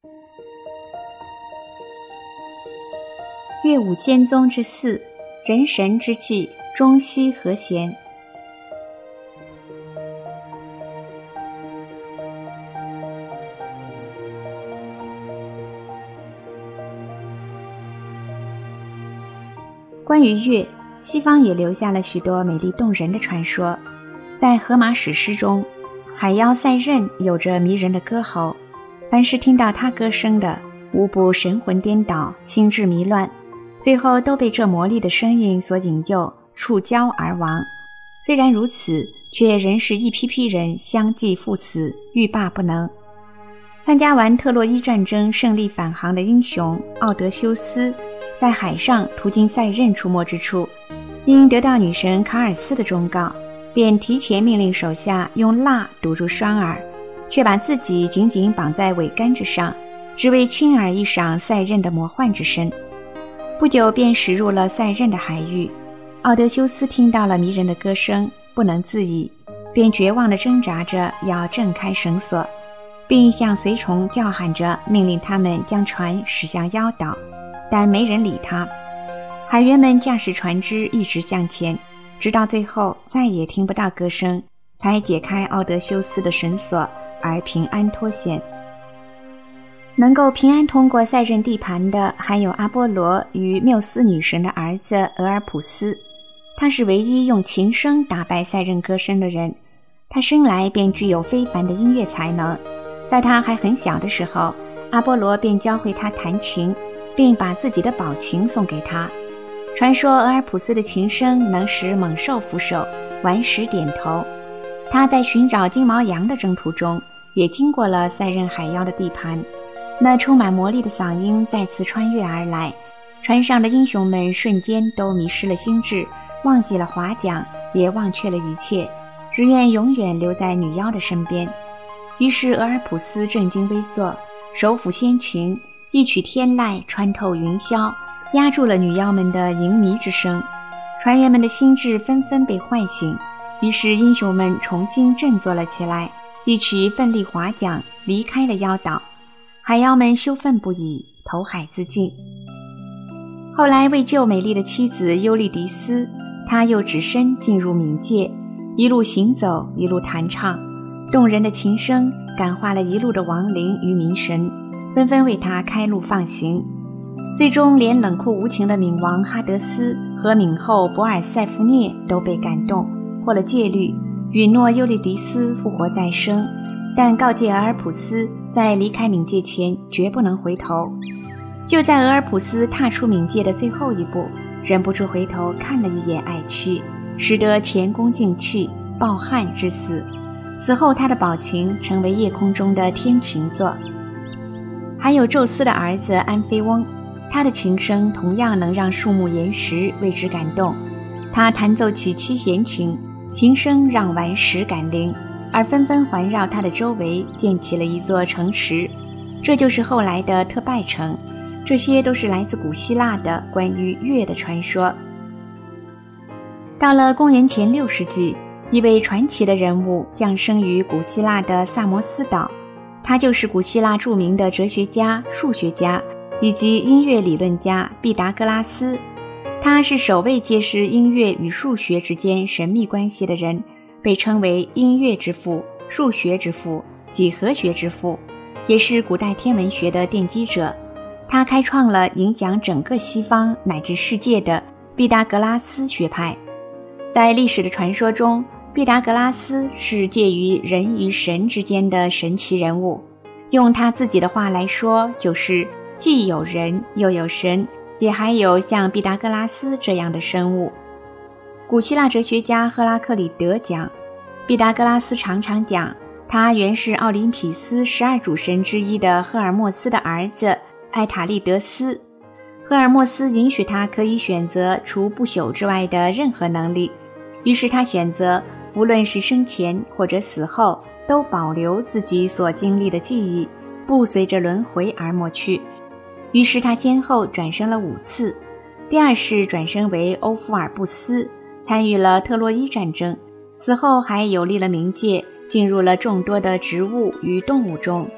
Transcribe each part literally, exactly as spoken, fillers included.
乐舞仙宗之四，人神之际，中西和弦。关于乐，西方也留下了许多美丽动人的传说。在荷马史诗中，海妖赛壬有着迷人的歌喉，凡是听到他歌声的，无不神魂颠倒，心智迷乱，最后都被这魔力的声音所引诱，触礁而亡。虽然如此，却仍是一批批人相继赴死，欲罢不能。参加完特洛伊战争胜利返航的英雄奥德修斯，在海上途经赛壬出没之处，因得到女神卡尔斯的忠告，便提前命令手下用蜡堵住双耳，却把自己紧紧绑在桅杆之上，只为亲耳一赏赛壬的魔幻之声。不久便驶入了赛壬的海域。奥德修斯听到了迷人的歌声，不能自已，便绝望地挣扎着要挣开绳索，并向随从叫喊着命令他们将船驶向妖岛，但没人理他。海员们驾驶船只一直向前，直到最后再也听不到歌声，才解开奥德修斯的绳索，而平安脱险。能够平安通过赛壬地盘的还有阿波罗与缪斯女神的儿子俄尔普斯，他是唯一用琴声打败赛壬歌声的人。他生来便具有非凡的音乐才能，在他还很小的时候，阿波罗便教会他弹琴，并把自己的宝琴送给他。传说俄尔普斯的琴声能使猛兽俯首，顽石点头。他在寻找金毛羊的征途中，也经过了赛壬海妖的地盘，那充满魔力的嗓音再次穿越而来，船上的英雄们瞬间都迷失了心智，忘记了划桨，也忘却了一切，只愿永远留在女妖的身边。于是俄尔普斯正襟危坐，手抚仙琴，一曲天籁穿透云霄，压住了女妖们的淫靡之声。船员们的心智纷纷被唤醒，于是英雄们重新振作了起来，一起奋力划桨，离开了妖岛。海妖们羞愤不已，投海自尽。后来为救美丽的妻子尤利迪斯，他又只身进入冥界，一路行走，一路弹唱，动人的琴声感化了一路的亡灵与冥神，纷纷为他开路放行。最终连冷酷无情的冥王哈德斯和冥后博尔塞夫涅都被感动，破了戒律，允诺尤利迪斯复活再生，但告诫俄尔普斯在离开冥界前绝不能回头。就在俄尔普斯踏出冥界的最后一步，忍不住回头看了一眼爱妻，使得前功尽弃，抱憾致死。此后他的宝琴成为夜空中的天琴座。还有宙斯的儿子安菲翁，他的琴声同样能让树木岩石为之感动。他弹奏起七弦琴，琴声让顽石感灵，而纷纷环绕他的周围建起了一座城池，这就是后来的特拜城。这些都是来自古希腊的关于乐的传说。到了公元前六世纪，一位传奇的人物降生于古希腊的萨摩斯岛，他就是古希腊著名的哲学家、数学家以及音乐理论家毕达哥拉斯。他是首位揭示音乐与数学之间神秘关系的人，被称为音乐之父、数学之父、几何学之父，也是古代天文学的奠基者。他开创了影响整个西方乃至世界的毕达哥拉斯学派。在历史的传说中，毕达哥拉斯是介于人与神之间的神奇人物。用他自己的话来说，就是既有人又有神，也还有像毕达哥拉斯这样的生物。古希腊哲学家赫拉克里德讲，毕达哥拉斯常常讲，他原是奥林匹斯十二主神之一的赫尔墨斯的儿子埃塔利德斯。赫尔墨斯允许他可以选择除不朽之外的任何能力，于是他选择无论是生前或者死后都保留自己所经历的记忆，不随着轮回而抹去。于是他先后转生了五次，第二世转生为欧夫尔布斯，参与了特洛伊战争，此后还游历了冥界，进入了众多的植物与动物中。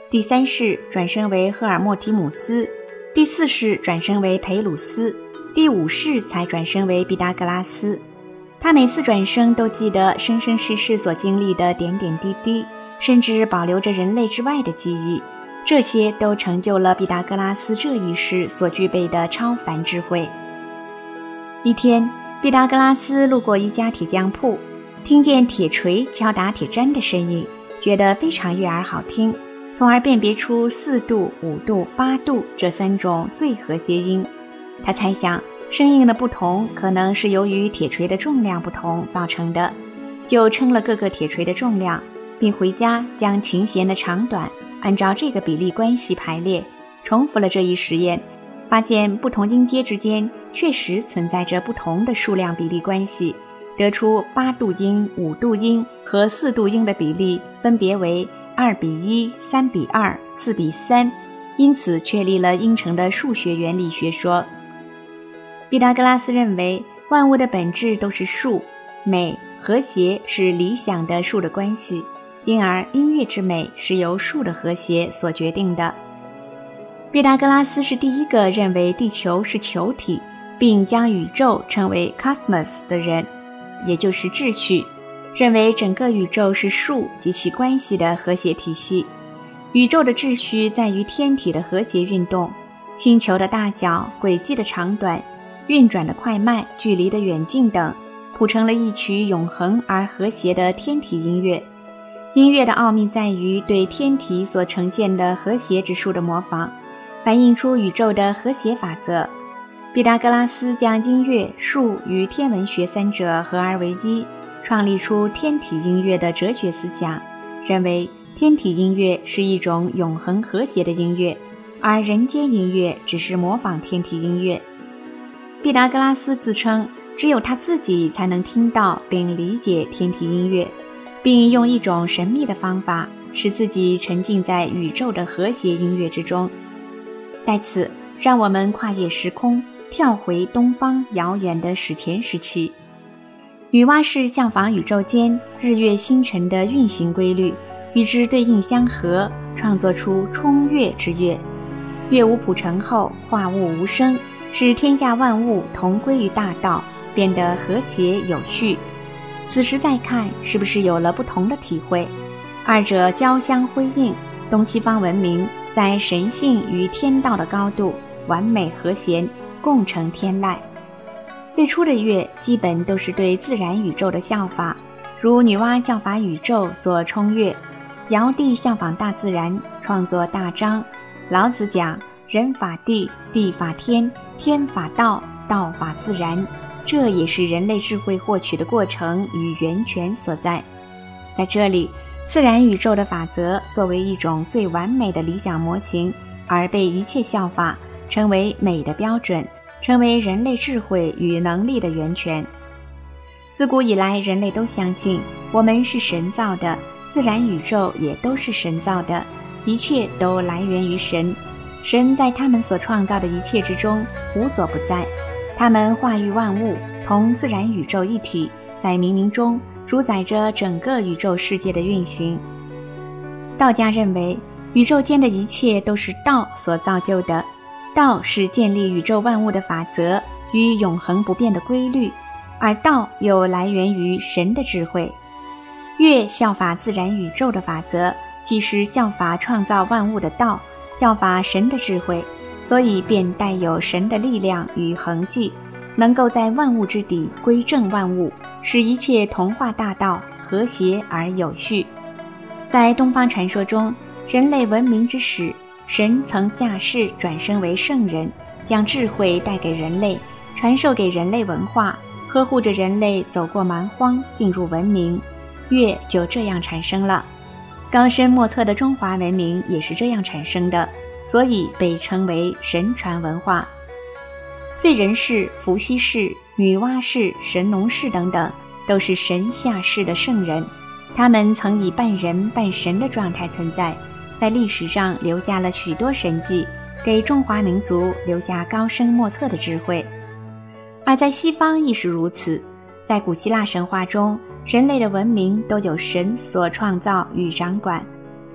第三世转生为赫尔墨提姆斯，第四世转生为培鲁斯，第五世才转生为毕达哥拉斯。他每次转生都记得生生世世所经历的点点滴滴，甚至保留着人类之外的记忆，这些都成就了毕达哥拉斯这一世所具备的超凡智慧。一天，毕达哥拉斯路过一家铁匠铺，听见铁锤敲打铁砧的声音，觉得非常悦耳好听，从而辨别出四度、五度、八度这三种最和谐音。他猜想声音的不同可能是由于铁锤的重量不同造成的，就称了各个铁锤的重量，并回家将琴弦的长短按照这个比例关系排列，重复了这一实验，发现不同音阶之间确实存在着不同的数量比例关系，得出八度音、五度音和四度音的比例分别为二比一、三比二、四比三，因此确立了音程的数学原理学说。毕达哥拉斯认为万物的本质都是数，美、和谐是理想的数的关系，因而音乐之美是由数的和谐所决定的。毕达哥拉斯是第一个认为地球是球体，并将宇宙称为 cosmos 的人，也就是秩序，认为整个宇宙是数及其关系的和谐体系。宇宙的秩序在于天体的和谐运动，星球的大小、轨迹的长短、运转的快慢、距离的远近等，谱成了一曲永恒而和谐的天体音乐。音乐的奥秘在于对天体所呈现的和谐之数的模仿，反映出宇宙的和谐法则。毕达哥拉斯将音乐、数与天文学三者合而为一，创立出天体音乐的哲学思想，认为天体音乐是一种永恒和谐的音乐，而人间音乐只是模仿天体音乐。毕达哥拉斯自称只有他自己才能听到并理解天体音乐，并用一种神秘的方法使自己沉浸在宇宙的和谐音乐之中。在此，让我们跨越时空，跳回东方遥远的史前时期。女娲是效仿宇宙间日月星辰的运行规律，与之对应相合，创作出冲月之乐。乐舞谱成后，化物无声，使天下万物同归于大道，变得和谐有序。此时再看，是不是有了不同的体会？二者交相辉映，东西方文明在神性与天道的高度完美和谐，共成天籁。最初的乐基本都是对自然宇宙的效法，如女娲效法宇宙做冲乐，尧帝效仿大自然创作大章。老子讲人法地，地法天，天法道，道法自然，这也是人类智慧获取的过程与源泉所在。在这里，自然宇宙的法则作为一种最完美的理想模型，而被一切效法，成为美的标准，成为人类智慧与能力的源泉。自古以来，人类都相信我们是神造的，自然宇宙也都是神造的，一切都来源于神。神在他们所创造的一切之中无所不在，他们化育万物，同自然宇宙一体，在冥冥中主宰着整个宇宙世界的运行。道家认为宇宙间的一切都是道所造就的，道是建立宇宙万物的法则与永恒不变的规律，而道又来源于神的智慧。乐效法自然宇宙的法则，既是效法创造万物的道，效法神的智慧，所以便带有神的力量与痕迹，能够在万物之底归正万物，使一切同化大道，和谐而有序。在东方传说中，人类文明之始，神曾下世转生为圣人，将智慧带给人类，传授给人类文化，呵护着人类走过蛮荒，进入文明。乐就这样产生了。高深莫测的中华文明也是这样产生的，所以被称为神传文化。燧人氏、伏羲氏、女娲氏、神农氏等等，都是神下世的圣人，他们曾以半人半神的状态存在，在历史上留下了许多神迹，给中华民族留下高深莫测的智慧。而在西方亦是如此，在古希腊神话中，人类的文明都有神所创造与掌管，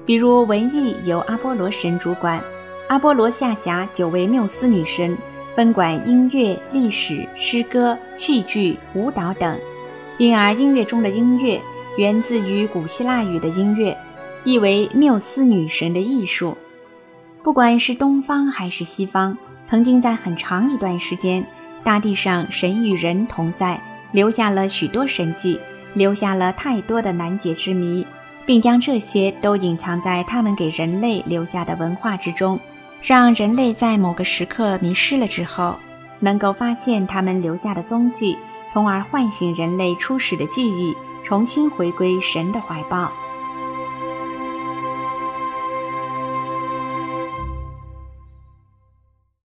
比如文艺由阿波罗神主管，阿波罗下辖九位缪斯女神，分管音乐、历史、诗歌、戏剧、舞蹈等。因而音乐中的音乐源自于古希腊语的音乐，意为缪斯女神的艺术。不管是东方还是西方，曾经在很长一段时间，大地上神与人同在，留下了许多神迹，留下了太多的难解之谜，并将这些都隐藏在他们给人类留下的文化之中，让人类在某个时刻迷失了之后，能够发现他们留下的踪迹，从而唤醒人类初始的记忆，重新回归神的怀抱。